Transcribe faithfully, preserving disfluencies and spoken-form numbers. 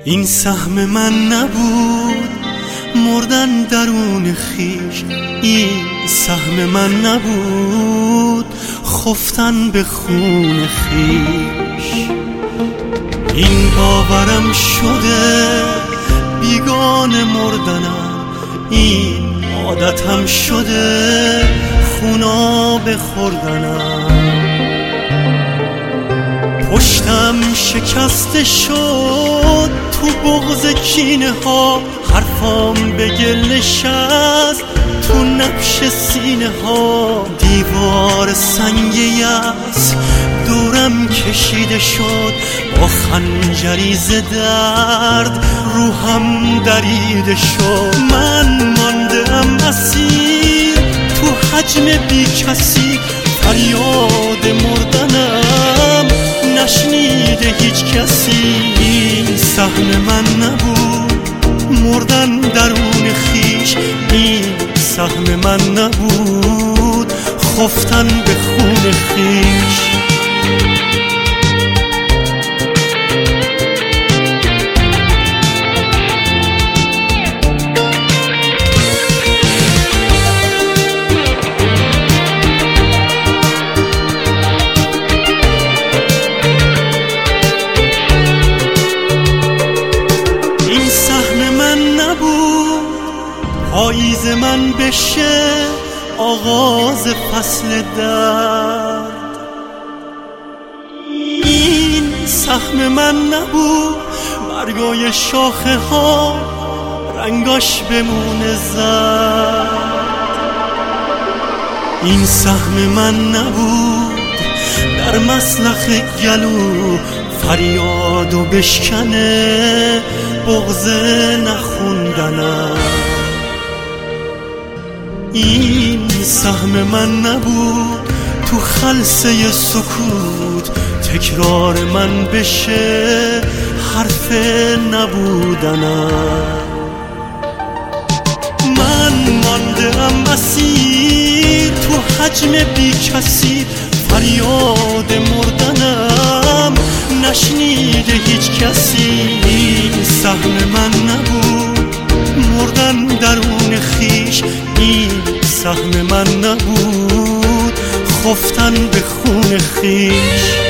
این سهم من نبود مردن درون خیش، این سهم من نبود خفتن به خون خیش. این باورم شده بیگانه مردنم، این عادتم شده خوناب خوردنم. پشتم شکسته شد تو بغض کینه ها، حرفام به گل نشست تو نبش سینه ها. دیوار سنگ یأس دورم کشیده شد، با خنجری ز درد روحم دریده شد. من مانده ام اسیر تو حجم بی کسی، فریاد مردنم نشنیده هیچ کسی. این سهم من نبود مردن درون خیش، این سهم من نبود خفتن به خون خیش. پاییز من بشه آغاز فصل درد، این سهم من نبود برگای شاخه ها رنگاش بمونه زرد. این سهم من نبود در مسلخ گلو فریادو بشکنه بغض نخوندنم. این سهم من نبود تو خلسه سکوت تکرار من بشه حرف نبودنم. من مانده ام اسیر تو حجم بی کسی، فریاد مردنم نشنیده هیچ کسی. این سهم من نبود مردن درون خیش، این سهم من نبود خفتن به خون خیش.